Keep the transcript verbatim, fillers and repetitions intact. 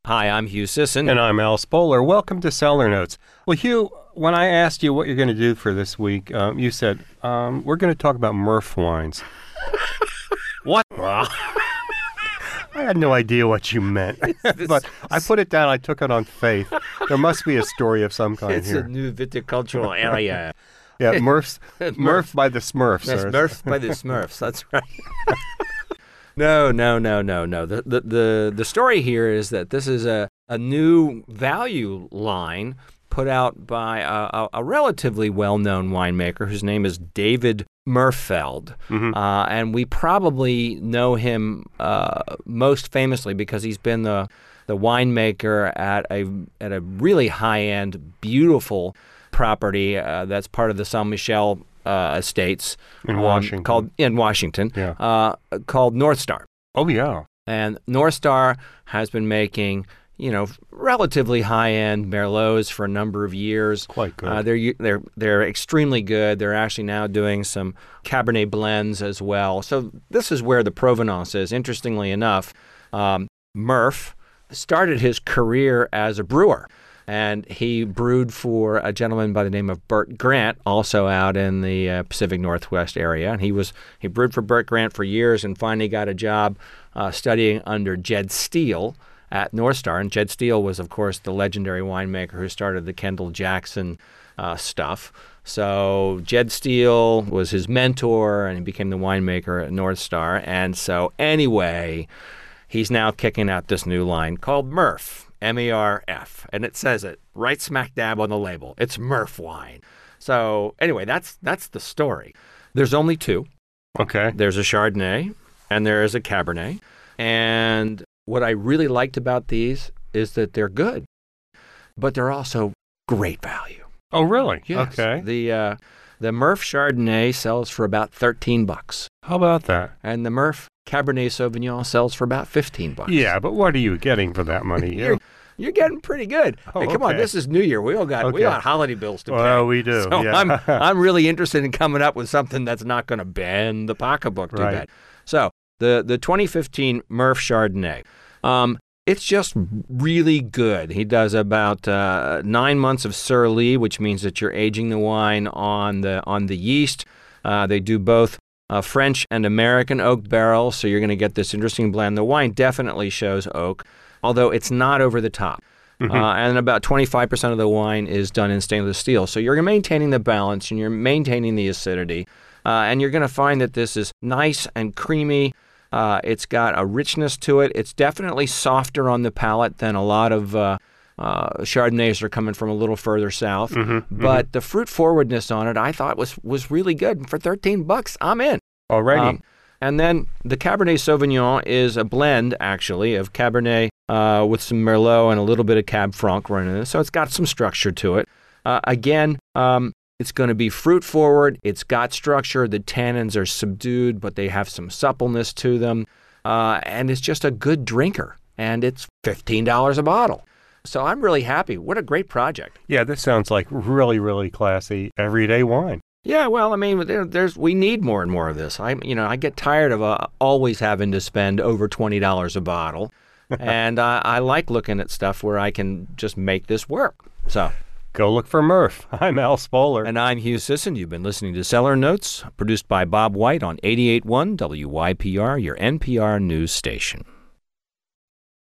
Hi, I'm Hugh Sisson. And I'm Al Spoler. Welcome to Cellar Notes. Well, Hugh, when I asked you what you're going to do for this week, um, you said, um, we're going to talk about Murph wines. What? I had no idea what you meant, but I put it down. I took it on faith. There must be a story of some kind it's here. It's a new viticultural area. Yeah, Murph's, Murph. Murph by the Smurfs. That's or- Murph by the Smurfs. That's right. No, no, no, no, no. The, the the the story here is that this is a, a new value line put out by a, a, a relatively well-known winemaker whose name is David Murfeld. Mm-hmm. Uh, and we probably know him uh, most famously because he's been the the winemaker at a at a really high-end, beautiful property uh, that's part of the Saint Michel uh, estates In um, Washington. called in Washington, Yeah. uh, called North Star. Oh, yeah. And North Star has been making, you know, relatively high-end Merlots for a number of years. Quite good. Uh, they're they're they're extremely good. They're actually now doing some Cabernet blends as well. So this is where the provenance is. Interestingly enough, um, Murph started his career as a brewer. And he brewed for a gentleman by the name of Burt Grant, also out in the uh, Pacific Northwest area. And he was he brewed for Burt Grant for years and finally got a job uh, studying under Jed Steele at North Star. And Jed Steele was, of course, the legendary winemaker who started the Kendall Jackson uh, stuff. So Jed Steele was his mentor, and he became the winemaker at North Star. And so anyway, he's now kicking out this new line called Murph. M E R F, and it says it right smack dab on the label. It's Murph wine. So anyway, that's that's the story. There's only two. Okay. There's a Chardonnay and there is a Cabernet. And what I really liked about these is that they're good, but they're also great value. Oh, really? Yes. Okay. The uh, the Murph Chardonnay sells for about thirteen bucks, How about that? and the Murph Cabernet Sauvignon sells for about fifteen bucks. Yeah, but what are you getting for that money? You're, You? you're getting pretty good. Oh, hey, come on, okay. this is New Year. We all got we Okay. got holiday bills to pay. Well, we do. So yeah. I'm I'm really interested in coming up with something that's not going to bend the pocketbook too Right. bad. So the the twenty fifteen Murph Chardonnay, um, it's just really good. He does about uh, nine months of Sur Lie, which means that you're aging the wine on the on the yeast. Uh, they do both uh, French and American oak barrels, so you're going to get this interesting blend. The wine definitely shows oak, although it's not over the top. Mm-hmm. Uh, and about twenty-five percent of the wine is done in stainless steel. So you're maintaining the balance and you're maintaining the acidity. Uh, and you're going to find that this is nice and creamy. Uh, it's got a richness to it. It's definitely softer on the palate than a lot of uh, uh, Chardonnays are coming from a little further south. Mm-hmm, But the fruit forwardness on it, I thought was was really good. And for thirteen bucks, I'm in. Already. Um, and then the Cabernet Sauvignon is a blend, actually, of Cabernet uh, with some Merlot and a little bit of Cab Franc running in it. So it's got some structure to it. Uh, again, um, it's going to be fruit forward. It's got structure. The tannins are subdued, but they have some suppleness to them. Uh, and it's just a good drinker. And it's fifteen dollars a bottle. So I'm really happy. What a great project. Yeah, this sounds like really, really classy everyday wine. Yeah, well, I mean, there, there's we need more and more of this. I, you know, I get tired of uh, always having to spend over twenty dollars a bottle, and uh, I like looking at stuff where I can just make this work. So, Go look for Murph. I'm Al Spoler. and I'm Hugh Sisson. You've been listening to Cellar Notes, produced by Bob White on eighty-eight point one W Y P R, your N P R news station.